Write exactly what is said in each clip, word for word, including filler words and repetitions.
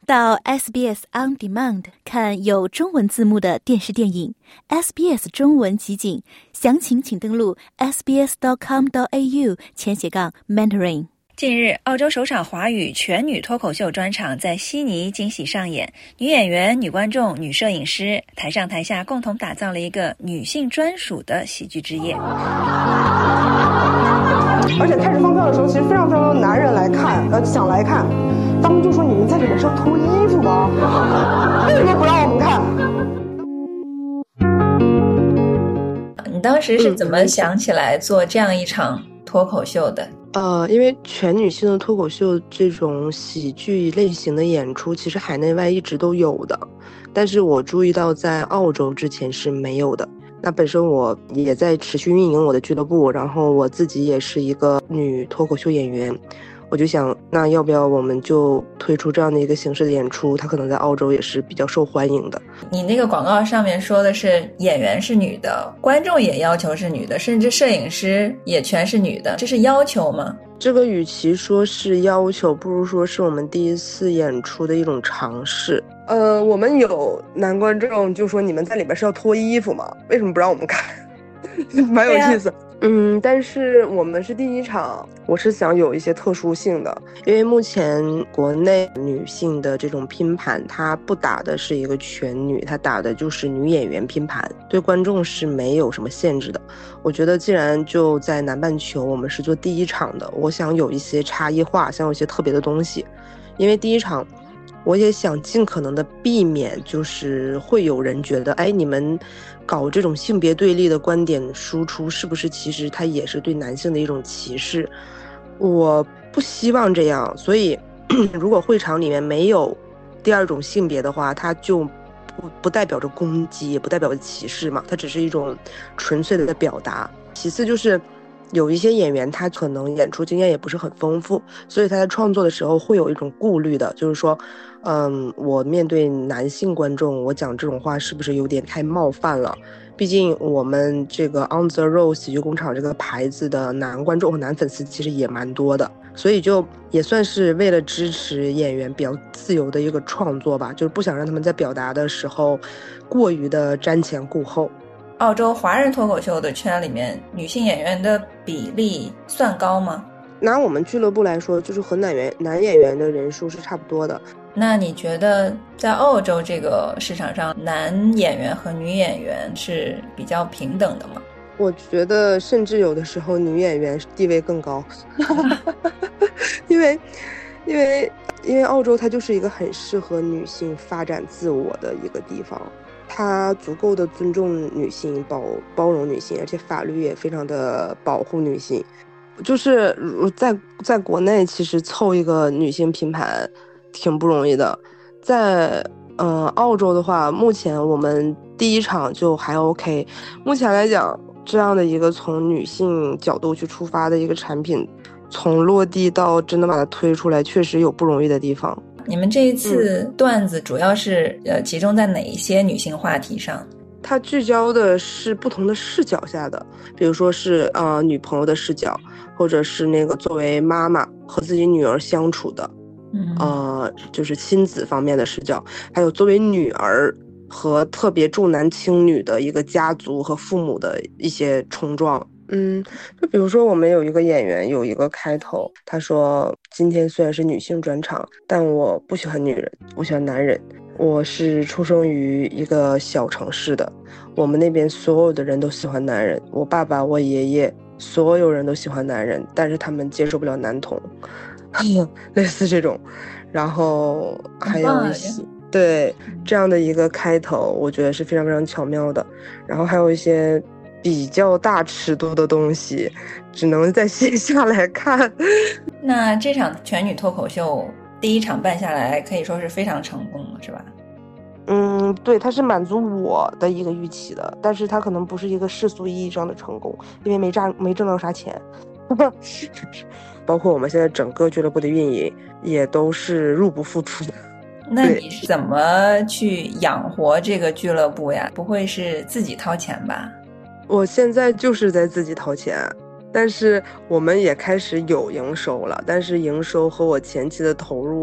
到 S B S On Demand 看有中文字幕的电视电影 S B S 中文集锦，详情请登录 s b s dot com dot a u 前斜杠 mentoring。近日，澳洲首场华语全女脱口秀专场在悉尼惊喜上演，女演员、女观众、女摄影师台上台下共同打造了一个女性专属的喜剧之夜。 而且开始放票的时候，其实非常非常多男人来看，呃，想来看。他们就说：“你们在里面是要脱衣服吗？为什么不让我们看？” 你当时是怎么想起来做这样一场脱口秀的？ 呃，因为全女性的脱口秀这种喜剧类型的演出，其实海内外一直都有的，但是我注意到在澳洲之前是没有的。那本身我也在持续运营我的俱乐部，然后我自己也是一个女脱口秀演员，我就想，那要不要我们就推出这样的一个形式的演出，它可能在澳洲也是比较受欢迎的。 你那个广告上面说的是演员是女的，观众也要求是女的，甚至摄影师也全是女的，这是要求吗？ 这个与其说是要求，不如说是我们第一次演出的一种尝试。呃，我们有男观众就说你们在里边是要脱衣服吗？为什么不让我们看？蛮有意思。啊、嗯，但是我们是第一场，我是想有一些特殊性的，因为目前国内女性的这种拼盘，它不打的是一个全女，它打的就是女演员拼盘，对观众是没有什么限制的。我觉得既然就在南半球我们是做第一场的，我想有一些差异化，想有一些特别的东西，因为第一场我也想尽可能的避免就是会有人觉得，哎，你们搞这种性别对立的观点输出是不是其实它也是对男性的一种歧视，我不希望这样。所以如果会场里面没有第二种性别的话，它就不不代表着攻击，也不代表着歧视嘛，它只是一种纯粹的表达。其次就是有一些演员他可能演出经验也不是很丰富，所以他在创作的时候会有一种顾虑的，就是说嗯，我面对男性观众我讲这种话是不是有点太冒犯了，毕竟我们这个 On the Road 喜剧工厂这个牌子的男观众和男粉丝其实也蛮多的，所以就也算是为了支持演员比较自由的一个创作吧，就是不想让他们在表达的时候过于的瞻前顾后。 澳洲华人脱口秀的圈里面，女性演员的比例算高吗？ 拿我们俱乐部来说，就是和男演男演员的人数是差不多的。 那你觉得在澳洲这个市场上，男演员和女演员是比较平等的吗？ 我觉得甚至有的时候女演员地位更高因为因为因为澳洲它就是一个很适合女性发展自我的一个地方，它足够的尊重女性，包包容女性，而且法律也非常的保护女性。就是在在国内其实凑一个女性拼盘挺不容易的，在呃澳洲的话，目前我们第一场就还 OK。目前来讲，这样的一个从女性角度去出发的一个产品，从落地到真的把它推出来，确实有不容易的地方。 你们这一次段子主要是、嗯、呃集中在哪一些女性话题上？ 它聚焦的是不同的视角下的，比如说是呃女朋友的视角，或者是那个作为妈妈和自己女儿相处的，嗯、呃就是亲子方面的视角，还有作为女儿和特别重男轻女的一个家族和父母的一些冲撞。嗯，就比如说我们有一个演员有一个开头，他说今天虽然是女性专场，但我不喜欢女人，我喜欢男人。我是出生于一个小城市的，我们那边所有的人都喜欢男人，我爸爸我爷爷所有人都喜欢男人，但是他们接受不了男同类似这种。然后还有一些对这样的一个开头，我觉得是非常非常巧妙的。然后还有一些比较大尺度的东西只能在线下来看。 那这场全女脱口秀第一场办下来可以说是非常成功了，是吧？ 嗯，对，它是满足我的一个预期的，但是它可能不是一个世俗意义上的成功，因为没挣没挣到啥钱。包括我们现在整个俱乐部的运营也都是入不敷出的。 那你是怎么去养活这个俱乐部呀？不会是自己掏钱吧？ 我现在就是在自己掏钱，但是我们也开始有营收了，但是营收和我前期的投入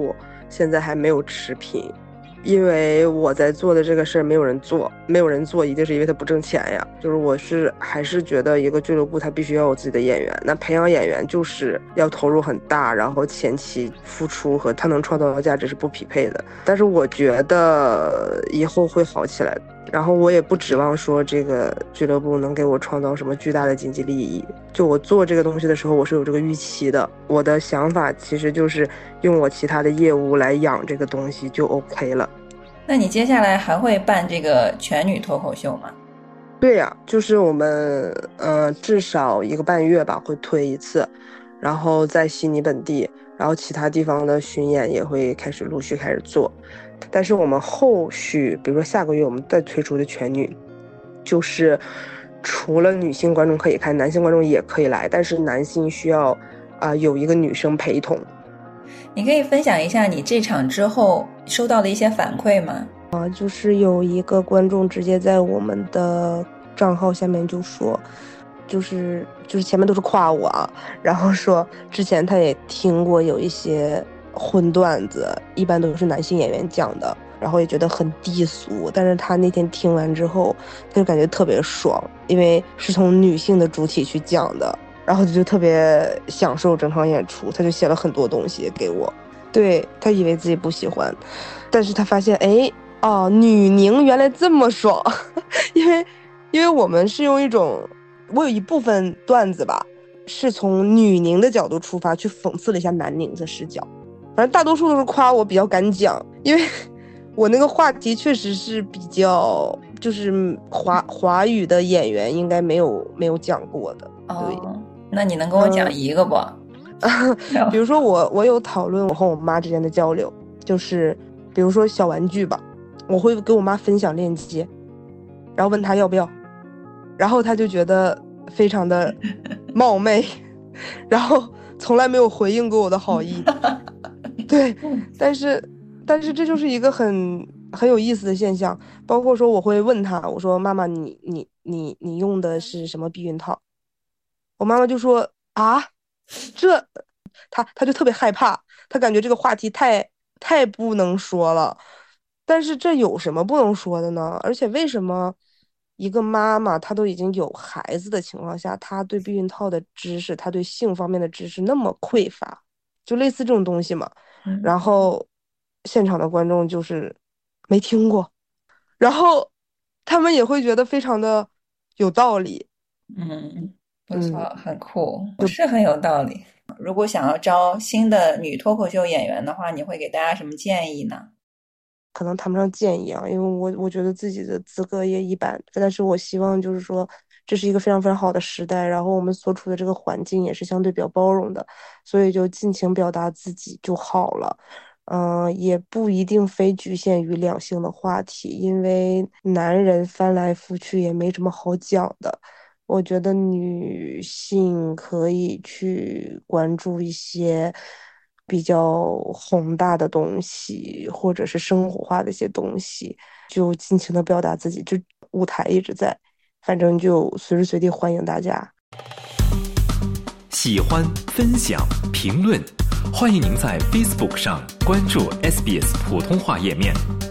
现在还没有持平。因为我在做的这个事儿没有人做，没有人做一定是因为它不挣钱呀。就是我是还是觉得一个俱乐部它必须要有自己的演员，那培养演员就是要投入很大，然后前期付出和他能创造的价值是不匹配的。但是我觉得以后会好起来的，然后我也不指望说这个俱乐部能给我创造什么巨大的经济利益。就我做这个东西的时候我是有这个预期的，我的想法其实就是用我其他的业务来养这个东西就 OK 了。 那你接下来还会办这个全女脱口秀吗？ 对呀、啊，就是我们呃至少一个半月吧会推一次，然后在悉尼本地，然后其他地方的巡演也会开始陆续开始做。但是我们后续比如说下个月我们再推出的全女，就是除了女性观众可以看，男性观众也可以来，但是男性需要啊、呃、有一个女生陪同。 你可以分享一下你这场之后收到的一些反馈吗？ 啊，就是有一个观众直接在我们的账号下面就说，就是就是前面都是夸我啊，然后说之前他也听过有一些荤段子，一般都是男性演员讲的，然后也觉得很低俗，但是他那天听完之后他就感觉特别爽，因为是从女性的主体去讲的，然后就特别享受整场演出，他就写了很多东西给我。对，他以为自己不喜欢，但是他发现哎哦，女宁原来这么爽。因为因为我们是用一种，我有一部分段子吧是从女宁的角度出发去讽刺了一下男宁的视角，反正大多数都是夸我比较敢讲，因为我那个话题确实是比较就是华华语的演员应该没有没有讲过的。对， 哦，那你能跟我讲一个不？ 嗯、比如说我我有讨论我和我妈之间的交流，就是比如说小玩具吧，我会给我妈分享链接，然后问她要不要，然后她就觉得非常的冒昧，然后从来没有回应过我的好意。对，但是但是这就是一个很很有意思的现象。包括说我会问她，我说妈妈你你你你用的是什么避孕套？我妈妈就说啊，这她她就特别害怕，她感觉这个话题太太不能说了。但是这有什么不能说的呢？而且为什么一个妈妈她都已经有孩子的情况下，她对避孕套的知识，她对性方面的知识那么匮乏？就类似这种东西嘛。然后现场的观众就是没听过，然后他们也会觉得非常的有道理。 嗯，不错，嗯、很酷，是很有道理。如果想要招新的女脱口秀演员的话，你会给大家什么建议呢？ 可能谈不上建议啊，因为我我觉得自己的资格也一般，但是我希望就是说这是一个非常非常好的时代，然后我们所处的这个环境也是相对比较包容的，所以就尽情表达自己就好了。嗯、呃，也不一定非局限于两性的话题，因为男人翻来覆去也没什么好讲的。我觉得女性可以去关注一些比较宏大的东西，或者是生活化的一些东西，就尽情的表达自己，就舞台一直在，反正就随时随地欢迎大家。 喜欢、分享、评论，欢迎您在 Facebook 上关注 S B S 普通话页面。